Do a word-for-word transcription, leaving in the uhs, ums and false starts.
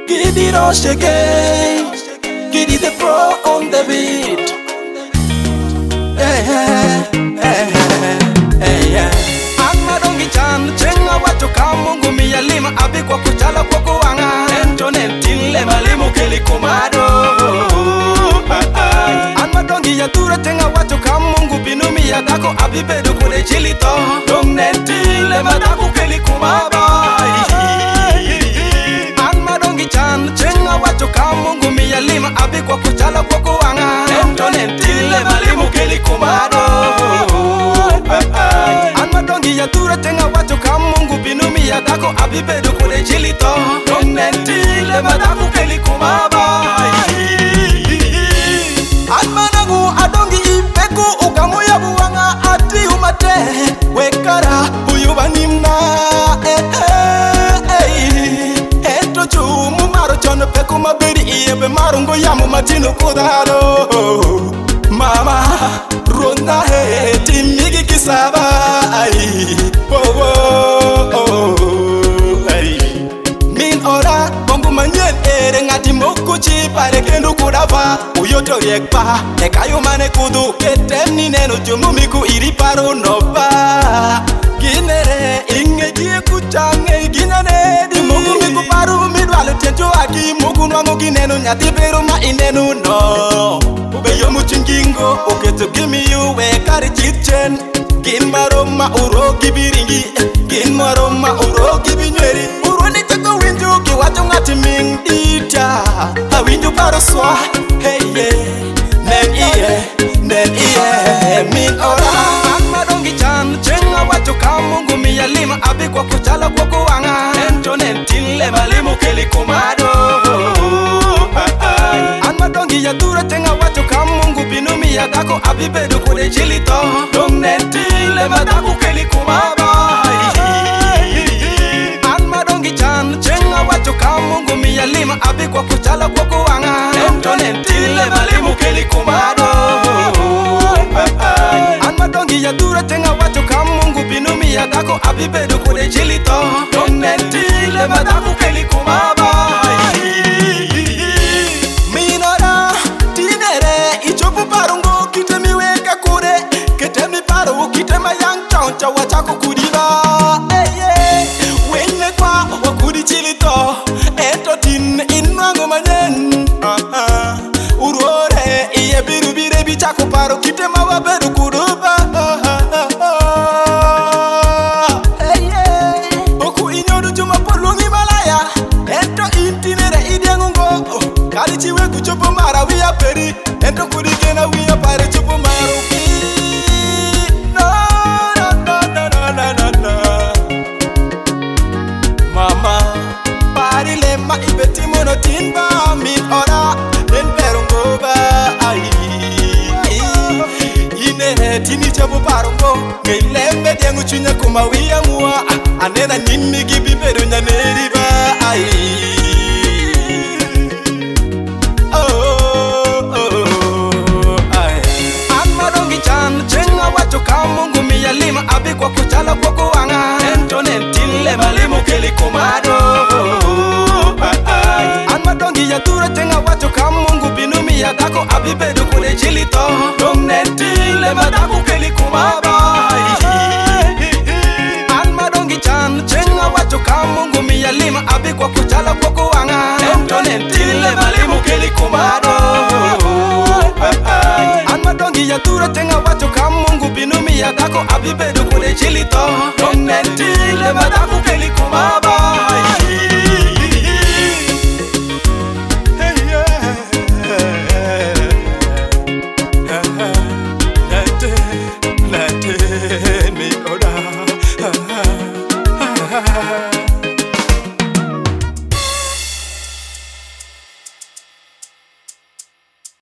Giddy Roche again, Giddy the pro on the beat. Hey, hey, hey, hey, hey. Anma dongi chan, chenga watu kamungu miya lima abi kwa kuchala kwa kuwanga. Ento nentile malimu keli kumado. Anma dongi ya tura tenga watu kamungu binumi ya dako abi bedu kule chilito. Dong nentile madaku keli kumaba. Chan chenga watu kamungu miya lima abi kwa kuchala kwa kuwanga. Ento nentile malimu keli kumado. Anma dongi ya tura tenga watu kamungu binumi ya dako abi bedu kule chilito. Dong nentile madaku keli kumaba. Anma nangu adongi ipeku ukamu ya buwanga ati umate. Wekara uyuba nimna eh eh eh. Ento chumu maro chono peku mabiri iebe marungo yamu matino kudaro. Mama ronda he timigi kisaba ay. Oh oh oh ay. Min ora bongo manyen ere ngati moku chi pare kendo kudava. Uyoto yekpa ekayo mane kudu ketemni neno chumu miku iri paro nopa. Ginere inge gie kuchange ginane di mogu miku paru midwalo tencho aki mogu nwango gineno nyati pero ma inenu no. Ube yo muchingingo oketo gimi yuwe kari chichen. Gin maroma uro kibiringi, gin maroma uro kibinyweri. Uro ni teko winju ki wacho ngati ming dita. A winju paro swa, hey yeah. Nen iye, nen iye, min ora. Anma dongi chan, chenga wacho kamungu miya lima abi kwa kuchala kwa kuwanga. Ento nentile malimu keli kumado. Anma dongi ya tura tenga wacho kamungu binumi ya dako abi bedu kule chilito. Dong nentile madaku keli kumaba. Anma dongi chan, chenga wacho kamungu miya lima abi kwa kuchala kwa kuwanga. Ento nentile malimu keli kumado. Anma dongi ya tura tenga wacho kamungu binumi ya dako abi bedu kule chilito. Dong nentile madaku keli kumaba. Minora tinere ichopu parungo kitemi weka kure. Ketemi paru kitema yang town cha wachako kudiva. Hey yeah, wenye kwa wakudi chilito. Ento tin inwango manyen. Uh-huh. Urore iye biru bire bichako paru kitema wabedu kuduba. Hey yeah, oku inyodu chuma polungi malaya. Ento intinere idiangungo. Kali chiwe kuchopo mara wia peri. Ento kudigena wia pare chopo mara uki. No, no, no, no, no, no, no. Mama pari lema ibeti mono tinba. Min ora den perungo ba ai. Ine tini chabu parungo. Ngei lembe diengu chunya kuma wia mua. Anena nimi gibi beru nyaneri ba ai. Kamungu miya lima abi kwa kuchala kwa kuwanga. Ento nentile malimu keli kumado. Anma dongi ya tura tenga wacho kamungu binumi ya dako abi bedu kule chilito. Dong nentile madaku keli kumaba. Anma dongi chan chenga wacho kamungu miya lima abi kwa kuchala kwa kuwanga. Ento nentile malimu keli kumado. Anma dongi ya tura tenga wacho kamungu binumi ya dako abi bedu kule chilito. Dong nentile madaku keli kumaba.